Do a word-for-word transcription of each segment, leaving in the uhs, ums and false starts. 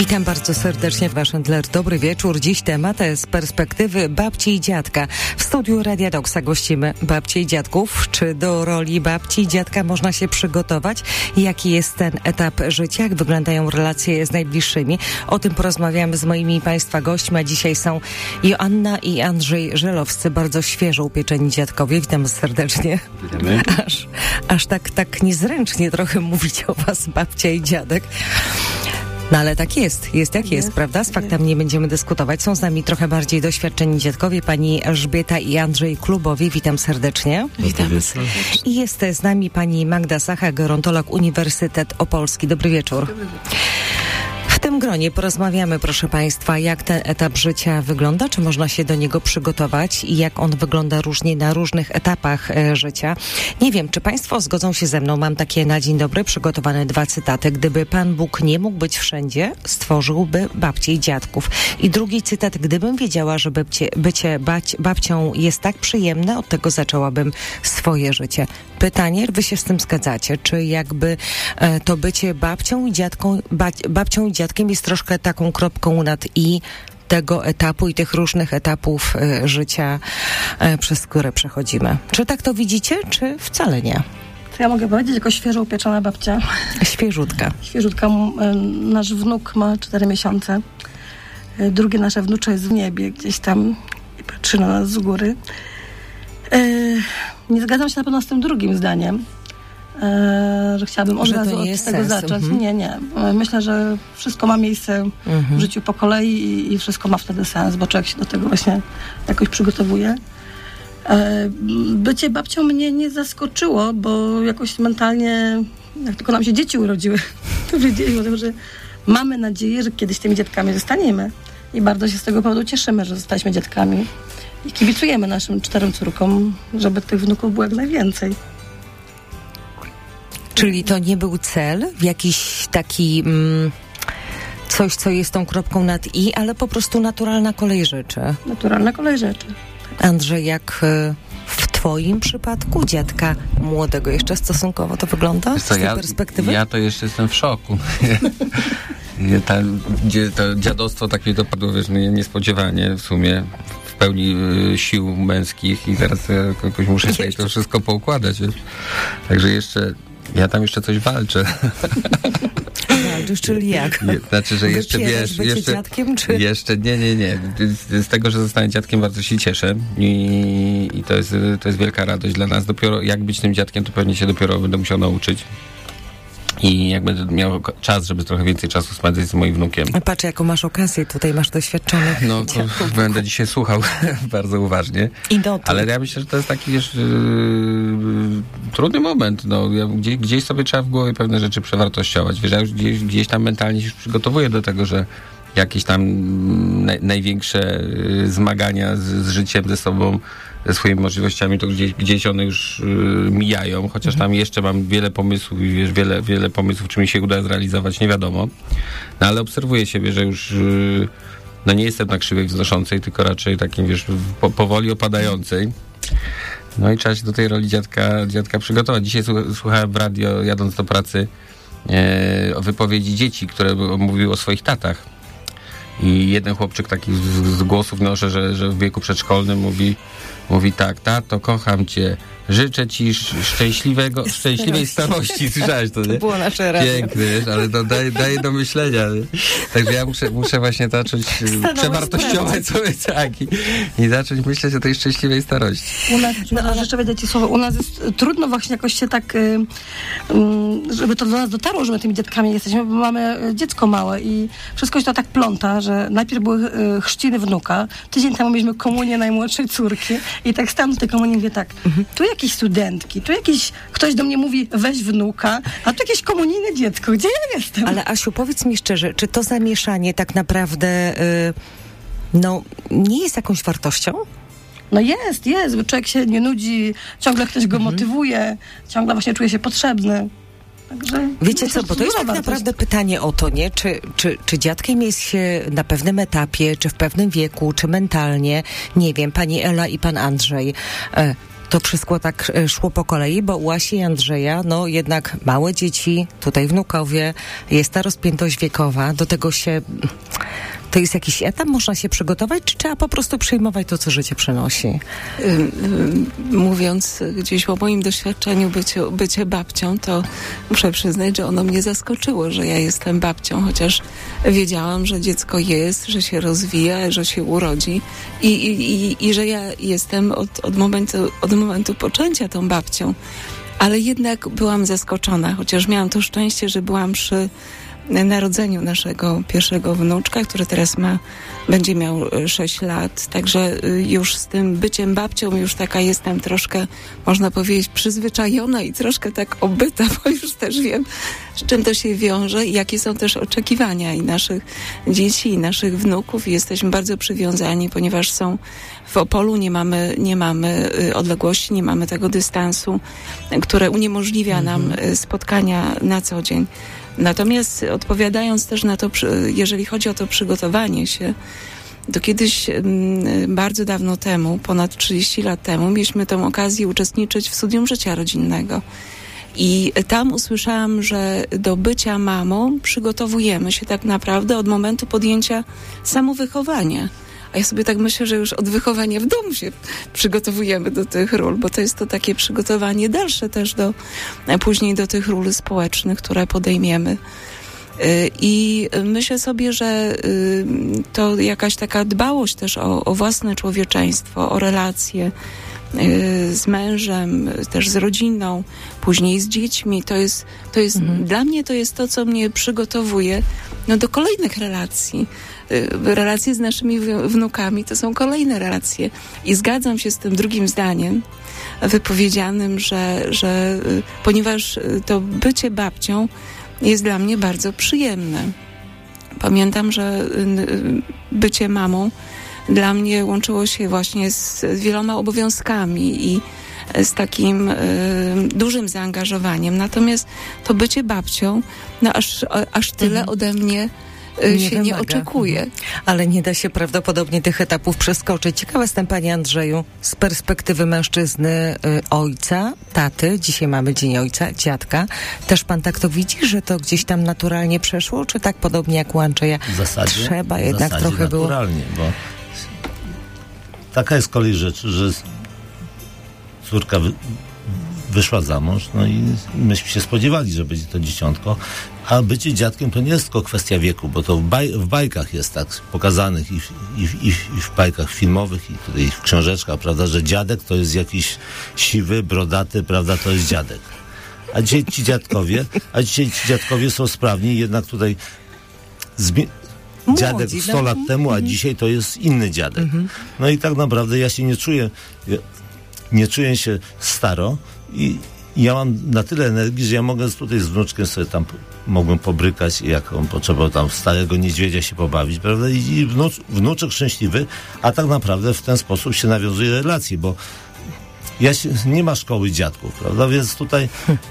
Witam bardzo serdecznie w Wasz Endler. Dobry wieczór. Dziś temat z perspektywy babci i dziadka. W studiu Radia Doksa gościmy babci i dziadków. Czy do roli babci i dziadka można się przygotować? Jaki jest ten etap życia? Jak wyglądają relacje z najbliższymi? O tym porozmawiamy z moimi i Państwa gośćmi, a dzisiaj są Joanna i Andrzej Żelowscy, bardzo świeżo upieczeni dziadkowie. Witam serdecznie. Witamy. Aż, aż tak, tak niezręcznie trochę mówić o Was babcia i dziadek. No ale tak jest, jest jak jest, jest prawda? Z faktami nie będziemy dyskutować. Są z nami trochę bardziej doświadczeni dziadkowie, pani Elżbieta i Andrzej Klubowi. Witam serdecznie. Witamy serdecznie. I jest z nami pani Magda Sacha, gerontolog, Uniwersytet Opolski. Dobry wieczór. Dobry wieczór. W tym gronie porozmawiamy, proszę Państwa, jak ten etap życia wygląda, czy można się do niego przygotować i jak on wygląda różnie na różnych etapach e, życia. Nie wiem, czy Państwo zgodzą się ze mną, mam takie na dzień dobry przygotowane dwa cytaty. Gdyby Pan Bóg nie mógł być wszędzie, stworzyłby babci i dziadków. I drugi cytat, gdybym wiedziała, że bycie, bycie bać, babcią jest tak przyjemne, od tego zaczęłabym swoje życie. Pytanie, wy się z tym zgadzacie? Czy jakby e, to bycie babcią i dziadką, ba, babcią i dziadkiem jest troszkę taką kropką nad i tego etapu i tych różnych etapów e, życia, e, przez które przechodzimy? Czy tak to widzicie, czy wcale nie? To ja mogę powiedzieć, jako świeżo upieczona babcia. Świeżutka. Świeżutka. E, nasz wnuk ma cztery miesiące. E, drugie nasze wnucze jest w niebie, gdzieś tam i patrzy na nas z góry. E, nie zgadzam się na pewno z tym drugim zdaniem, e, że chciałabym od że razu od tego sens. zacząć. Mhm. Nie, nie. Myślę, że wszystko ma miejsce mhm. w życiu po kolei i, i wszystko ma wtedy sens, bo człowiek się do tego właśnie jakoś przygotowuje. E, bycie babcią mnie nie zaskoczyło, bo jakoś mentalnie, jak tylko nam się dzieci urodziły, to wiedzieliśmy o tym, że mamy nadzieję, że kiedyś tymi dziadkami zostaniemy. I bardzo się z tego powodu cieszymy, że zostaliśmy dziadkami. I kibicujemy naszym czterem córkom, żeby tych wnuków było jak najwięcej. Czyli to nie był cel, jakiś taki mm, coś, co jest tą kropką nad i, ale po prostu naturalna kolej rzeczy. Naturalna kolej rzeczy. Tak. Andrzej, jak y, w twoim przypadku dziadka młodego jeszcze stosunkowo to wygląda? Co, z tej ja, perspektywy? Ja to jeszcze jestem w szoku. Tam, gdzie to dziadostwo tak mnie dopadło, wiesz, niespodziewanie w sumie, w pełni y, sił męskich i teraz ja jakoś muszę sobie to wszystko poukładać. Wiesz? Także jeszcze, ja tam jeszcze coś walczę. Walczysz, czyli jak? Je, znaczy, że jeszcze wiesz, jeszcze, dziadkiem, czy? jeszcze nie, nie, nie. Z, z tego, że zostanę dziadkiem, bardzo się cieszę i, i to jest, to jest wielka radość dla nas. Dopiero jak być tym dziadkiem, to pewnie się dopiero będę musiał nauczyć. I jak będę miał czas, żeby trochę więcej czasu spędzać z moim wnukiem. A patrz, jaką masz okazję, tutaj masz doświadczonych No to dziadków. Będę dzisiaj słuchał bardzo uważnie. I do Ale ja myślę, że to jest taki, wiesz, yy, trudny moment. No, ja gdzieś, gdzieś sobie trzeba w głowie pewne rzeczy przewartościować. Wiesz, ja już gdzieś, gdzieś tam mentalnie się przygotowuję do tego, że jakieś tam naj, największe yy, zmagania z, z życiem, ze sobą, ze swoimi możliwościami, to gdzieś, gdzieś one już y, mijają, chociaż tam jeszcze mam wiele pomysłów i wiesz, wiele, wiele pomysłów, czy mi się uda zrealizować, nie wiadomo. No ale obserwuję siebie, że już y, no nie jestem na krzywej wznoszącej, tylko raczej takim, wiesz, po, powoli opadającej. No i trzeba się do tej roli dziadka, dziadka przygotować. Dzisiaj słuchałem w radio, jadąc do pracy, e, o wypowiedzi dzieci, które mówiły o swoich tatach. I jeden chłopczyk taki z, z głosów noszę, że, że w wieku przedszkolnym mówi, mówi tak: tato, kocham cię, życzę ci szczęśliwego, szczęśliwej starości. Słyszałeś to, nie? To było nasze radio. Piękny, wiesz, ale to daje, daje do myślenia. Nie? Także ja muszę, muszę właśnie zacząć Stanąłeś przewartościować sobie tak i, i zacząć myśleć o tej szczęśliwej starości. U nas, no, życzę wiedzieć ci słowo, u nas jest trudno właśnie jakoś się tak, y, y, żeby to do nas dotarło, że my tymi dziadkami jesteśmy, bo mamy dziecko małe i wszystko się to tak pląta, że najpierw były y, chrzciny wnuka, tydzień temu mieliśmy komunię najmłodszej córki i tak stałam do tej komunii i mówię tak, mhm. tu jakieś studentki, tu jakiś, ktoś do mnie mówi weź wnuka, a tu jakieś komunijne dziecko, gdzie ja jestem? Ale Asiu, powiedz mi szczerze, czy to zamieszanie tak naprawdę y, no, nie jest jakąś wartością? No jest, jest, bo człowiek się nie nudzi, ciągle ktoś go mhm. motywuje, ciągle właśnie czuje się potrzebny. Także wiecie co, bo to jest tak naprawdę pytanie o to, nie? Czy, czy, czy dziadkiem jest się na pewnym etapie, czy w pewnym wieku, czy mentalnie, nie wiem, pani Ela i pan Andrzej. E, to wszystko tak szło po kolei, bo u Asi i Andrzeja, no jednak małe dzieci, tutaj wnukowie, jest ta rozpiętość wiekowa, do tego się... To jest jakiś etap? Można się przygotować, czy trzeba po prostu przyjmować to, co życie przynosi? Mówiąc gdzieś o moim doświadczeniu bycie, bycie babcią, to muszę przyznać, że ono mnie zaskoczyło, że ja jestem babcią, chociaż wiedziałam, że dziecko jest, że się rozwija, że się urodzi i, i, i, i że ja jestem od, od, momentu, od momentu poczęcia tą babcią. Ale jednak byłam zaskoczona, chociaż miałam to szczęście, że byłam przy narodzeniu naszego pierwszego wnuczka, który teraz ma, będzie miał sześć lat, także już z tym byciem babcią już taka jestem troszkę, można powiedzieć, przyzwyczajona i troszkę tak obyta, bo już też wiem, z czym to się wiąże i jakie są też oczekiwania i naszych dzieci, i naszych wnuków i jesteśmy bardzo przywiązani, ponieważ są w Opolu, nie mamy, nie mamy odległości, nie mamy tego dystansu, które uniemożliwia mhm. nam spotkania na co dzień. Natomiast odpowiadając też na to, jeżeli chodzi o to przygotowanie się, to kiedyś, bardzo dawno temu, ponad trzydzieści lat temu, mieliśmy tę okazję uczestniczyć w studium życia rodzinnego. I tam usłyszałam, że do bycia mamą przygotowujemy się tak naprawdę od momentu podjęcia samowychowania. A ja sobie tak myślę, że już od wychowania w domu się przygotowujemy do tych ról, bo to jest to takie przygotowanie dalsze też do, później do tych ról społecznych, które podejmiemy. I myślę sobie, że to jakaś taka dbałość też o, o własne człowieczeństwo, o relacje z mężem, też z rodziną, później z dziećmi. To jest, to jest mhm. dla mnie to jest to, co mnie przygotowuje no, do kolejnych relacji. Relacje z naszymi wnukami to są kolejne relacje. I zgadzam się z tym drugim zdaniem wypowiedzianym, że, że ponieważ to bycie babcią jest dla mnie bardzo przyjemne. Pamiętam, że bycie mamą dla mnie łączyło się właśnie z wieloma obowiązkami i z takim y, dużym zaangażowaniem. Natomiast to bycie babcią, no aż, aż tyle mhm. ode mnie y, nie się wymaga. Nie oczekuje. Ale nie da się prawdopodobnie tych etapów przeskoczyć. Ciekawa jestem, Panie Andrzeju, z perspektywy mężczyzny, y, ojca, taty, dzisiaj mamy Dzień Ojca, dziadka. Też Pan tak to widzi, że to gdzieś tam naturalnie przeszło, czy tak podobnie jak u Andrzeja? W zasadzie, trzeba jednak w zasadzie trochę było. Naturalnie, bo taka jest kolej rzeczy, że córka wy, wyszła za mąż, no i myśmy się spodziewali, że będzie to dzieciątko, a bycie dziadkiem to nie jest tylko kwestia wieku, bo to w, baj, w bajkach jest tak pokazanych i w, i, w, i, w, i w bajkach filmowych i tutaj w książeczkach, prawda, że dziadek to jest jakiś siwy, brodaty, prawda, to jest dziadek. A dzisiaj ci dziadkowie, a dzisiaj ci dziadkowie są sprawni, jednak tutaj zmi- dziadek sto lat temu, a dzisiaj to jest inny dziadek. No i tak naprawdę ja się nie czuję, nie czuję się staro i ja mam na tyle energii, że ja mogę tutaj z wnuczkiem sobie tam mogłem pobrykać, jak on potrzebował tam starego niedźwiedzia się pobawić, prawda? I, i wnucz, wnuczek szczęśliwy, a tak naprawdę w ten sposób się nawiązuje relacje, bo ja się, nie ma szkoły dziadków, prawda? Więc tutaj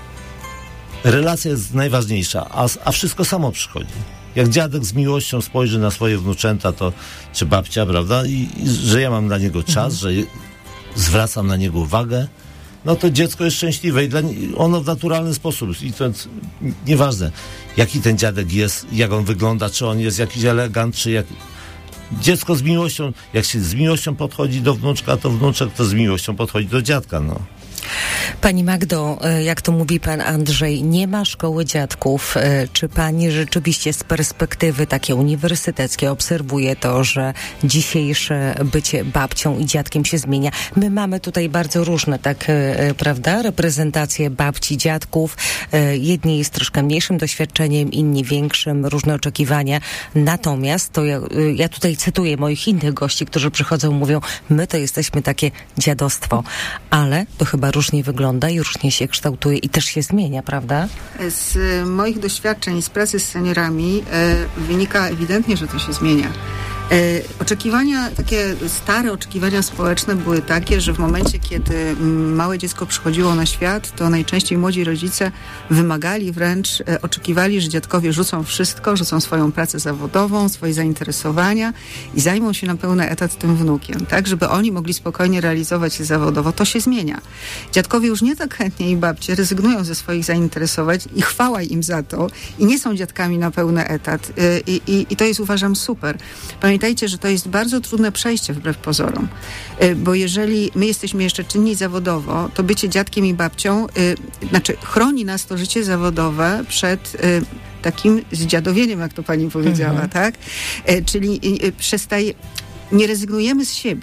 relacja jest najważniejsza, a, a wszystko samo przychodzi. Jak dziadek z miłością spojrzy na swoje wnuczęta, to czy babcia, prawda? I, i że ja mam dla niego czas, mhm. że zwracam na niego uwagę, no to dziecko jest szczęśliwe i dla nie, ono w naturalny sposób. I to jest nieważne, jaki ten dziadek jest, jak on wygląda, czy on jest jakiś elegant, czy jak... Dziecko z miłością, jak się z miłością podchodzi do wnuczka, to wnuczek to z miłością podchodzi do dziadka, no. Pani Magdo, jak to mówi pan Andrzej, nie ma szkoły dziadków. Czy pani rzeczywiście z perspektywy takiej uniwersyteckiej obserwuje to, że dzisiejsze bycie babcią i dziadkiem się zmienia? My mamy tutaj bardzo różne, tak, prawda, reprezentacje babci, dziadków. Jedni jest troszkę mniejszym doświadczeniem, inni większym, różne oczekiwania. Natomiast to ja, ja tutaj cytuję moich innych gości, którzy przychodzą i mówią, my to jesteśmy takie dziadostwo, ale to chyba różnie wygląda i różnie się kształtuje i też się zmienia, prawda? Z moich doświadczeń z pracy z seniorami e, wynika ewidentnie, że to się zmienia. Oczekiwania, takie stare oczekiwania społeczne były takie, że w momencie, kiedy małe dziecko przychodziło na świat, to najczęściej młodzi rodzice wymagali wręcz, oczekiwali, że dziadkowie rzucą wszystko, rzucą swoją pracę zawodową, swoje zainteresowania i zajmą się na pełny etat tym wnukiem, tak, żeby oni mogli spokojnie realizować się zawodowo. To się zmienia. Dziadkowie już nie tak chętnie i babcie rezygnują ze swoich zainteresowań i chwała im za to i nie są dziadkami na pełny etat. I, i, i to jest, uważam, super. Pamiętajcie, że to jest bardzo trudne przejście wbrew pozorom, bo jeżeli my jesteśmy jeszcze czynni zawodowo, to bycie dziadkiem i babcią, yy, znaczy chroni nas to życie zawodowe przed yy, takim zdziadowieniem, jak to pani powiedziała, mhm. tak? Yy, czyli yy, przestaje, nie rezygnujemy z siebie.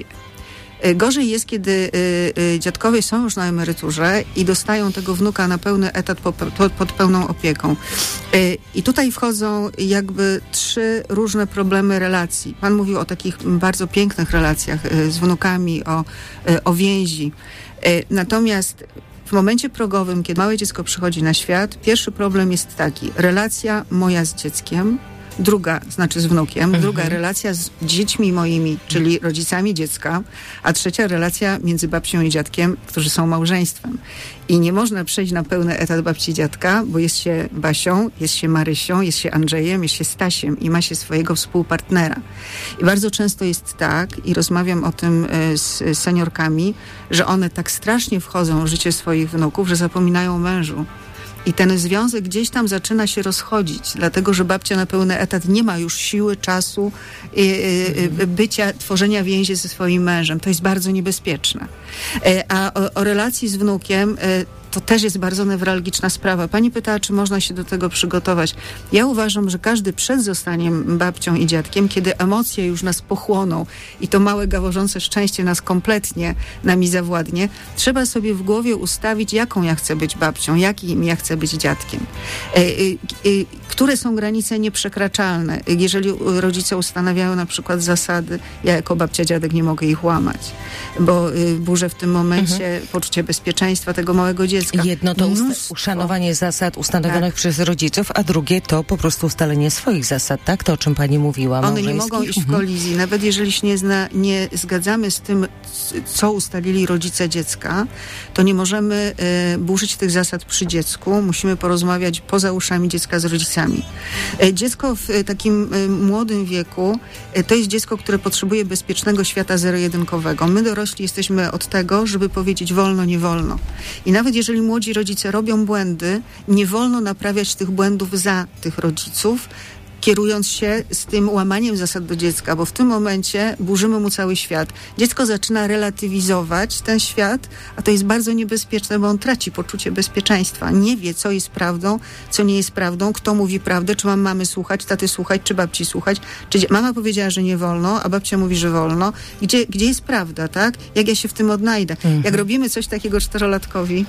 Gorzej jest, kiedy y, y, dziadkowie są już na emeryturze i dostają tego wnuka na pełny etat po, po, pod pełną opieką. Y, I tutaj wchodzą jakby trzy różne problemy relacji. Pan mówił o takich bardzo pięknych relacjach y, z wnukami, o, y, o więzi. Y, natomiast w momencie progowym, kiedy małe dziecko przychodzi na świat, pierwszy problem jest taki. Relacja moja z dzieckiem, druga, znaczy z wnukiem, mhm. druga relacja z dziećmi moimi, czyli rodzicami dziecka, a trzecia relacja między babcią i dziadkiem, którzy są małżeństwem. I nie można przejść na pełny etat babci i dziadka, bo jest się Basią, jest się Marysią, jest się Andrzejem, jest się Stasiem i ma się swojego współpartnera. I bardzo często jest tak, i rozmawiam o tym z seniorkami, że one tak strasznie wchodzą w życie swoich wnuków, że zapominają o mężu. I ten związek gdzieś tam zaczyna się rozchodzić, dlatego że babcia na pełny etat nie ma już siły, czasu, y, y, bycia, tworzenia więzi ze swoim mężem. To jest bardzo niebezpieczne. Y, a o, o relacji z wnukiem y, to też jest bardzo newralgiczna sprawa. Pani pytała, czy można się do tego przygotować. Ja uważam, że każdy przed zostaniem babcią i dziadkiem, kiedy emocje już nas pochłoną i to małe, gaworzące szczęście nas kompletnie nami zawładnie, trzeba sobie w głowie ustawić, jaką ja chcę być babcią, jakim ja chcę być dziadkiem. E, e, e, które są granice nieprzekraczalne. Jeżeli rodzice ustanawiają na przykład zasady, ja jako babcia, dziadek nie mogę ich łamać, bo e, burzę w tym momencie mhm. poczucie bezpieczeństwa tego małego dziecka. Jedno to usta- uszanowanie zasad ustanowionych tak. przez rodziców, a drugie to po prostu ustalenie swoich zasad, tak? To, o czym pani mówiła. One nie mogą iść w kolizji. Mhm. Nawet jeżeli się nie, zna, nie zgadzamy z tym, co ustalili rodzice dziecka, to nie możemy e, burzyć tych zasad przy dziecku. Musimy porozmawiać poza uszami dziecka z rodzicami. E, dziecko w e, takim e, młodym wieku e, to jest dziecko, które potrzebuje bezpiecznego świata zero-jedynkowego. My dorośli jesteśmy od tego, żeby powiedzieć wolno, nie wolno. I nawet jeżeli młodzi rodzice robią błędy, nie wolno naprawiać tych błędów za tych rodziców, kierując się z tym łamaniem zasad do dziecka, bo w tym momencie burzymy mu cały świat. Dziecko zaczyna relatywizować ten świat, a to jest bardzo niebezpieczne, bo on traci poczucie bezpieczeństwa. Nie wie, co jest prawdą, co nie jest prawdą, kto mówi prawdę, czy mam mamy słuchać, taty słuchać, czy babci słuchać. Czy mama powiedziała, że nie wolno, a babcia mówi, że wolno. Gdzie, gdzie jest prawda, tak? Jak ja się w tym odnajdę? Mhm. Jak robimy coś takiego czterolatkowi,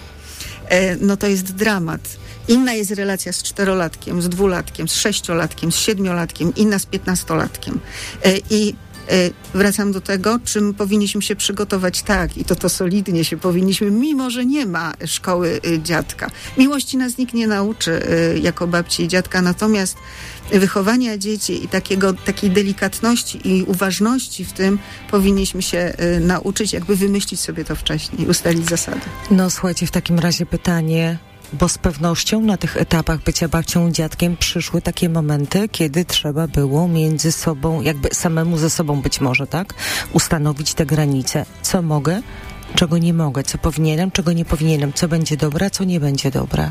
no to jest dramat. Inna jest relacja z czterolatkiem, z dwulatkiem, z sześciolatkiem, z siedmiolatkiem, inna z piętnastolatkiem. I wracam do tego, czym powinniśmy się przygotować tak i to to solidnie się powinniśmy, mimo że nie ma szkoły dziadka. Miłości nas nikt nie nauczy jako babci i dziadka, natomiast wychowania dzieci i takiego, takiej delikatności i uważności w tym powinniśmy się y, nauczyć, jakby wymyślić sobie to wcześniej, ustalić zasady. No słuchajcie, w takim razie pytanie, bo z pewnością na tych etapach bycia babcią i dziadkiem przyszły takie momenty, kiedy trzeba było między sobą, jakby samemu ze sobą być może, tak? Ustanowić te granice. Co mogę, czego nie mogę, co powinienem, czego nie powinienem, co będzie dobre, a co nie będzie dobre.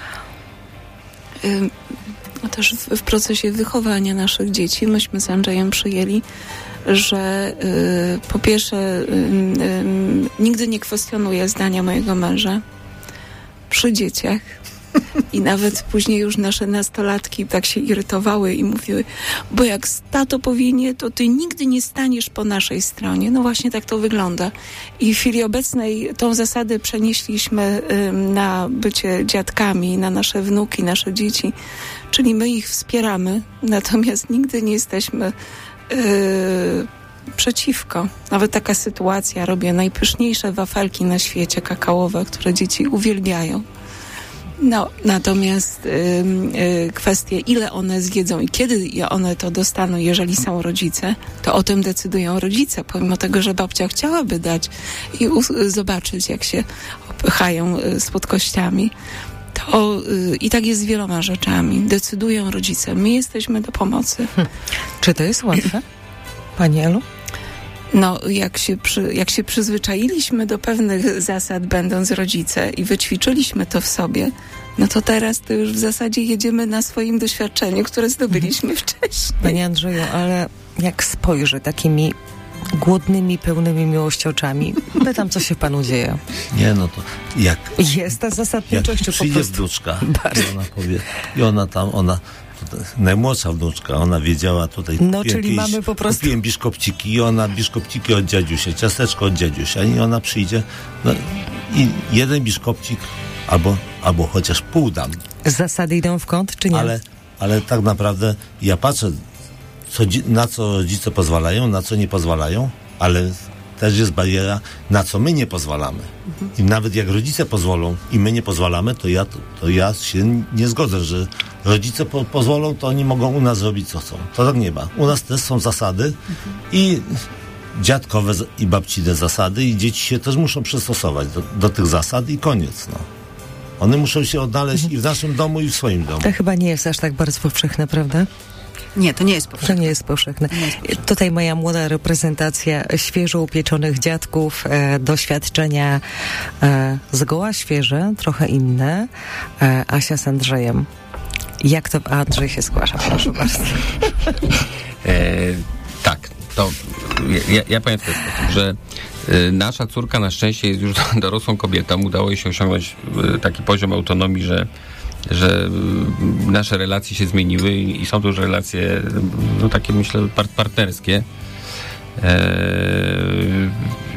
Ym. Też w, w procesie wychowania naszych dzieci myśmy z Andrzejem przyjęli, że y, po pierwsze y, y, nigdy nie kwestionuję zdania mojego męża przy dzieciach i nawet później już nasze nastolatki tak się irytowały i mówiły, bo jak tato powinie, to ty nigdy nie staniesz po naszej stronie. No właśnie tak to wygląda. I w chwili obecnej tą zasadę przenieśliśmy y, na bycie dziadkami, na nasze wnuki, nasze dzieci. Czyli my ich wspieramy, natomiast nigdy nie jesteśmy yy, przeciwko. Nawet taka sytuacja, robię najpyszniejsze wafelki na świecie kakaowe, które dzieci uwielbiają. No, natomiast y, y, kwestie, ile one zjedzą i kiedy one to dostaną, jeżeli są rodzice, to o tym decydują rodzice, pomimo tego, że babcia chciałaby dać i u, zobaczyć, jak się opychają y, z podkościami. To y, i tak jest z wieloma rzeczami. Decydują rodzice. My jesteśmy do pomocy. Hmm. Czy to jest łatwe, Pani Elu? No, jak się, przy, jak się przyzwyczailiśmy do pewnych zasad, będąc rodzice i wyćwiczyliśmy to w sobie, no to teraz to już w zasadzie jedziemy na swoim doświadczeniu, które zdobyliśmy wcześniej. Panie Andrzeju, ale jak spojrzy takimi głodnymi, pełnymi miłości oczami, pytam, co się panu dzieje. Nie, no to jak... Jest ta Jak zasadniczość, po przyjdzie prostu... wnuczka i ona powie, i ona tam, ona... Najmłodsza wnuczka, ona wiedziała tutaj... No, czyli jakieś, mamy po prostu... Kupiłem biszkopciki i ona biszkopciki od dziadziusia, ciasteczko od dziadziusia i ona przyjdzie no, i jeden biszkopcik albo, albo chociaż pół dam. Zasady idą w kąt, czy nie? Ale, ale tak naprawdę ja patrzę, co, na co rodzice pozwalają, na co nie pozwalają, ale też jest bariera, na co my nie pozwalamy. Mhm. I nawet jak rodzice pozwolą i my nie pozwalamy, to ja, to, to ja się nie zgodzę, że rodzice po, pozwolą, to oni mogą u nas zrobić co chcą. To tak nie ma. U nas też są zasady mhm. i dziadkowe i babcine zasady i dzieci się też muszą przystosować do, do tych zasad i koniec. No. One muszą się odnaleźć mhm. i w naszym domu, i w swoim domu. To chyba nie jest aż tak bardzo powszechne, prawda? Nie, to nie jest powszechne. To nie jest powszechne. Nie jest powszechne. Tutaj moja młoda reprezentacja świeżo upieczonych dziadków, e, doświadczenia e, zgoła świeże, trochę inne. E, Asia z Andrzejem. Jak to... Andrzej się zgłasza, proszę bardzo. E, tak, to ja, ja powiem w ten sposób, że e, nasza córka na szczęście jest już dorosłą kobietą. Udało jej się osiągnąć e, taki poziom autonomii, że że nasze relacje się zmieniły i, i są to już relacje, no takie myślę par- partnerskie. Eee,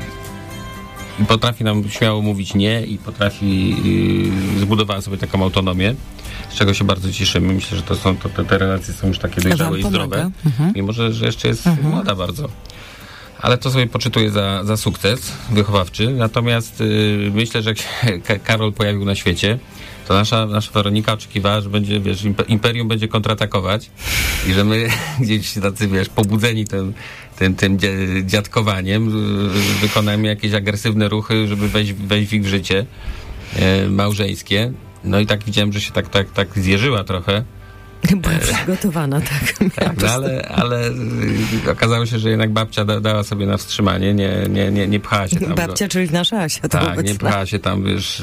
I potrafi nam śmiało mówić nie i potrafi, yy, zbudowała sobie taką autonomię, z czego się bardzo cieszymy. Myślę, że to są, to, te, te relacje są już takie dojrzałe i zdrowe, mhm. mimo że, że jeszcze jest mhm. młoda bardzo. Ale to sobie poczytuję za, za sukces wychowawczy. Natomiast yy, myślę, że jak Karol pojawił na świecie, to nasza, nasza Weronika oczekiwała, że będzie, wiesz, imperium będzie kontratakować i że my gdzieś tacy, wiesz, pobudzeni tym, tym, tym dziadkowaniem wykonajmy jakieś agresywne ruchy, żeby wejść, wejść w ich życie e, małżeńskie. No i tak widziałem, że się tak, tak, tak zjeżyła trochę. Była przygotowana, tak. tak no ale, ale okazało się, że jednak babcia da, dała sobie na wstrzymanie, nie, nie, nie, nie pchała się tam. Babcia, do... czyli nasza Asia. To tak, nie pchała się tam, wiesz,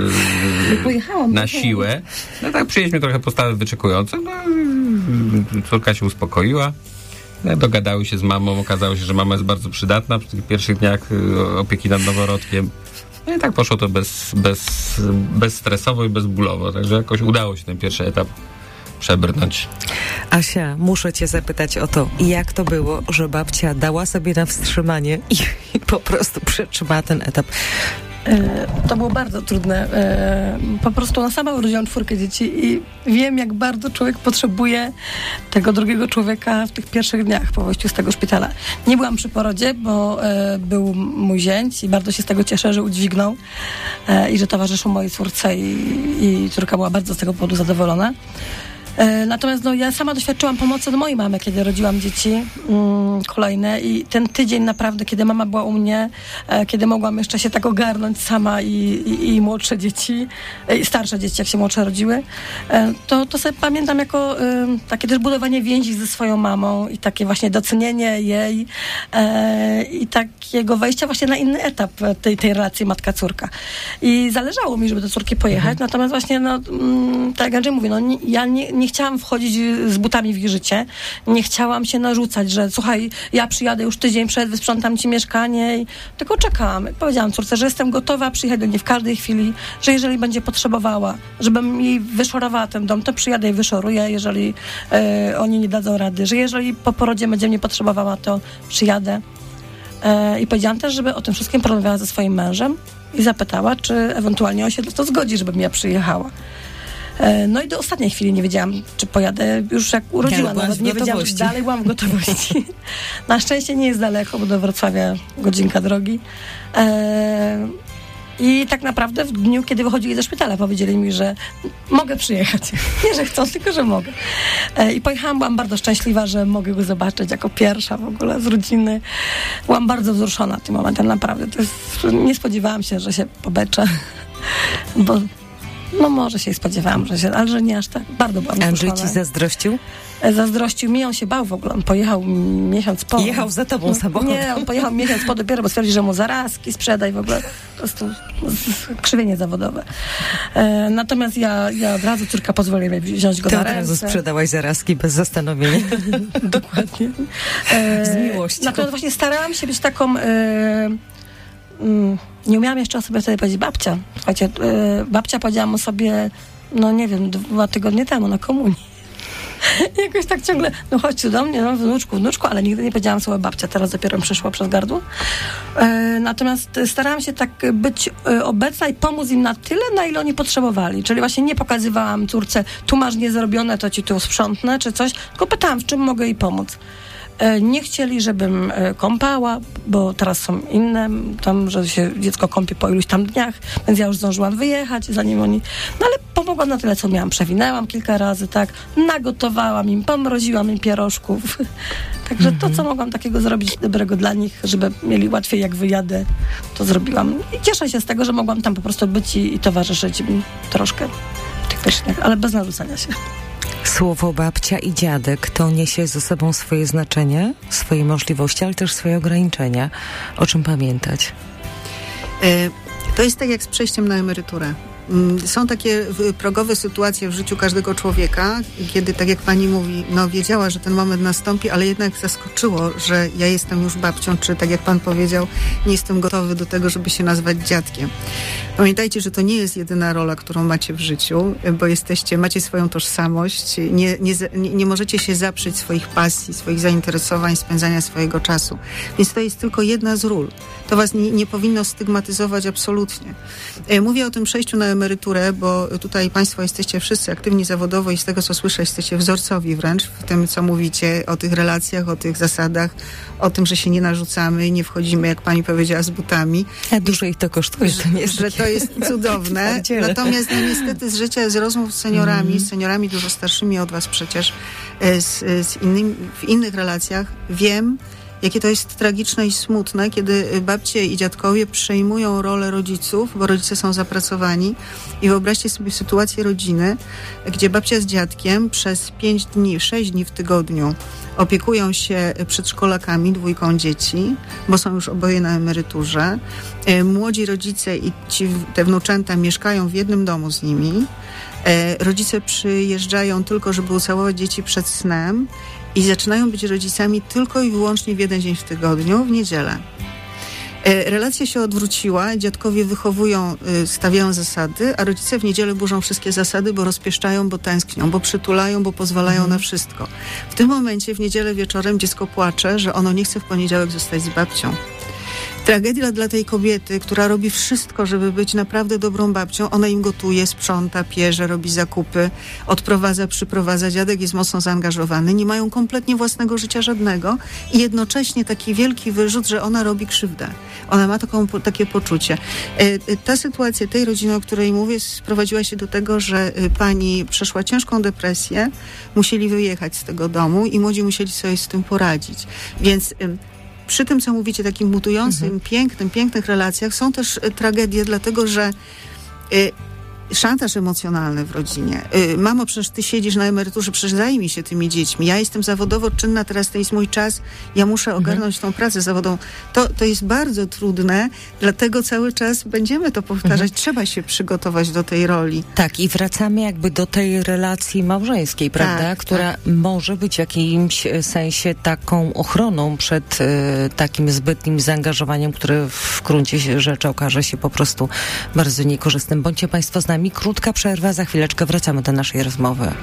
yy, na siłę. No tak, przyjęliśmy trochę postawę wyczekującą, no córka się uspokoiła. No, dogadały się z mamą, okazało się, że mama jest bardzo przydatna przy tych pierwszych dniach opieki nad noworodkiem. No i tak poszło to bez, bez, bezstresowo i bezbólowo, także jakoś udało się ten pierwszy etap przebrnąć. Asia, muszę cię zapytać o to, jak to było, że babcia dała sobie na wstrzymanie i, i po prostu przetrzymała ten etap. To było bardzo trudne. Po prostu ona sama urodziłam czwórkę dzieci i wiem, jak bardzo człowiek potrzebuje tego drugiego człowieka w tych pierwszich dniach po wyjściu z tego szpitala. Nie byłam przy porodzie, bo był mój zięć i bardzo się z tego cieszę, że udźwignął i że towarzyszył mojej córce i, i córka była bardzo z tego powodu zadowolona. Natomiast no, ja sama doświadczyłam pomocy od mojej mamy, kiedy rodziłam dzieci mm, kolejne i ten tydzień naprawdę, kiedy mama była u mnie, e, kiedy mogłam jeszcze się tak ogarnąć sama i, i, i młodsze dzieci, e, starsze dzieci, jak się młodsze rodziły, e, to, to sobie pamiętam jako e, takie też budowanie więzi ze swoją mamą i takie właśnie docenienie jej e, i takiego wejścia właśnie na inny etap tej, tej relacji matka-córka. I zależało mi, żeby do córki pojechać, mhm. natomiast właśnie, no, mm, tak jak Andrzej mówi, no, nie, ja nie, nie Nie chciałam wchodzić z butami w ich życie. Nie chciałam się narzucać, że słuchaj, ja przyjadę już tydzień przed, wysprzątam ci mieszkanie. I tylko czekałam. Powiedziałam córce, że jestem gotowa przyjechać do niej w każdej chwili, że jeżeli będzie potrzebowała, żebym jej wyszorowała ten dom, to przyjadę i wyszoruję, jeżeli e, oni nie dadzą rady. Że jeżeli po porodzie będzie mnie potrzebowała, to przyjadę. E, I powiedziałam też, żeby o tym wszystkim porozmawiała ze swoim mężem i zapytała, czy ewentualnie on się to zgodzi, żebym ja przyjechała. No i do ostatniej chwili nie wiedziałam, czy pojadę już jak urodziła, nawet nie wiedziałam, czy dalej byłam w gotowości. Na szczęście nie jest daleko, bo do Wrocławia godzinka drogi. I tak naprawdę w dniu, kiedy wychodzili ze szpitala, powiedzieli mi, że mogę przyjechać. Nie, że chcą, tylko że mogę. I pojechałam, byłam bardzo szczęśliwa, że mogę go zobaczyć jako pierwsza w ogóle z rodziny. Byłam bardzo wzruszona tym momentem, naprawdę. To jest, nie spodziewałam się, że się pobeczę, bo no może się spodziewałam, że się, ale że nie aż tak. Bardzo byłam Andrzej wzruszona. ci zazdrościł? Zazdrościł mi, on się bał w ogóle. On pojechał miesiąc po. Jechał za tobą samochodem. Nie, on pojechał miesiąc po dopiero, bo stwierdził, że mu zarazki sprzedaj w ogóle. Po prostu krzywienie zawodowe. E, natomiast ja, ja od razu córka pozwoliła mi wziąć go Ty na od razu ręce. sprzedałaś zarazki bez zastanowienia. Dokładnie. E, Z miłością. Natomiast właśnie starałam się być taką... E, mm, nie umiałam jeszcze o sobie wtedy powiedzieć babcia. Słuchajcie, e, babcia powiedziałam o sobie, no nie wiem, dwa tygodnie temu na komunii. Jakoś tak ciągle, no chodźcie do mnie, no wnuczku, wnuczku, ale nigdy nie powiedziałam słowa babcia, teraz dopiero mi przyszło przez gardło. E, natomiast starałam się tak być e, obecna i pomóc im na tyle, na ile oni potrzebowali. Czyli właśnie nie pokazywałam córce, tu masz niezrobione, to ci tu sprzątnę, czy coś, tylko pytałam, w czym mogę jej pomóc. E, nie chcieli, żebym e, kąpała, bo teraz są inne, tam, że się dziecko kąpie po iluś tam dniach, więc ja już zdążyłam wyjechać, zanim oni... No ale pomogłam na tyle, co miałam. Przewinęłam kilka razy, tak, nagotowałam im, pomroziłam im pierożków. Także to, co mogłam takiego zrobić dobrego dla nich, żeby mieli łatwiej, jak wyjadę, to zrobiłam. I cieszę się z tego, że mogłam tam po prostu być i, i towarzyszyć im troszkę w tych pysznych, ale bez narzucania się. Słowo babcia i dziadek to niesie ze sobą swoje znaczenie, swoje możliwości, ale też swoje ograniczenia. O czym pamiętać? To jest tak jak z przejściem na emeryturę. Są takie progowe sytuacje w życiu każdego człowieka, kiedy, tak jak pani mówi, no wiedziała, że ten moment nastąpi, ale jednak zaskoczyło, że ja jestem już babcią, czy tak jak pan powiedział, nie jestem gotowy do tego, żeby się nazwać dziadkiem. Pamiętajcie, że to nie jest jedyna rola, którą macie w życiu, bo jesteście, macie swoją tożsamość, nie, nie, nie możecie się zaprzeć swoich pasji, swoich zainteresowań, spędzania swojego czasu. Więc to jest tylko jedna z ról. To was nie, nie powinno stygmatyzować absolutnie. Mówię o tym przejściu na emeryturę, bo tutaj państwo jesteście wszyscy aktywni zawodowo i z tego, co słyszę, jesteście wzorcowi wręcz w tym, co mówicie o tych relacjach, o tych zasadach, o tym, że się nie narzucamy, nie wchodzimy, jak pani powiedziała, z butami. A dużo ich to kosztuje. Że, to nie jest że to jest cudowne. Natomiast no, niestety z życia, z rozmów z seniorami, mm. z seniorami dużo starszymi od was przecież, z, z innymi, w innych relacjach wiem, jakie to jest tragiczne i smutne, kiedy babcie i dziadkowie przejmują rolę rodziców, bo rodzice są zapracowani. I wyobraźcie sobie sytuację rodziny, gdzie babcia z dziadkiem przez pięć dni, sześć dni w tygodniu opiekują się przedszkolakami, dwójką dzieci, bo są już oboje na emeryturze. Młodzi rodzice i ci, te wnuczęta mieszkają w jednym domu z nimi. Rodzice przyjeżdżają tylko, żeby ucałować dzieci przed snem i zaczynają być rodzicami tylko i wyłącznie w jeden dzień w tygodniu, w niedzielę. Relacja się odwróciła, dziadkowie wychowują, stawiają zasady, a rodzice w niedzielę burzą wszystkie zasady, bo rozpieszczają, bo tęsknią, bo przytulają, bo pozwalają mhm. na wszystko. W tym momencie w niedzielę wieczorem dziecko płacze, że ono nie chce w poniedziałek zostać z babcią. Tragedia dla tej kobiety, która robi wszystko, żeby być naprawdę dobrą babcią. Ona im gotuje, sprząta, pierze, robi zakupy, odprowadza, przyprowadza. Dziadek jest mocno zaangażowany. Nie mają kompletnie własnego życia żadnego i jednocześnie taki wielki wyrzut, że ona robi krzywdę. Ona ma taką, takie poczucie. Ta sytuacja tej rodziny, o której mówię, sprowadziła się do tego, że pani przeszła ciężką depresję, musieli wyjechać z tego domu i młodzi musieli sobie z tym poradzić. Więc przy tym, co mówicie, takim mutującym, mhm. pięknym, pięknych relacjach, są też y, tragedie, dlatego że y, szantaż emocjonalny w rodzinie. Y, mamo, przecież ty siedzisz na emeryturze, przecież zajmij się tymi dziećmi. Ja jestem zawodowo czynna, teraz to jest mój czas, ja muszę ogarnąć mhm. tą pracę zawodową. To, to jest bardzo trudne, dlatego cały czas będziemy to powtarzać. Mhm. Trzeba się przygotować do tej roli. Tak, i wracamy jakby do tej relacji małżeńskiej, prawda? Tak, która tak. może być w jakimś sensie taką ochroną przed y, takim zbytnim zaangażowaniem, które w gruncie rzeczy okaże się po prostu bardzo niekorzystnym. Bądźcie państwo z nami. Krótka przerwa, za chwileczkę wracamy do naszej rozmowy.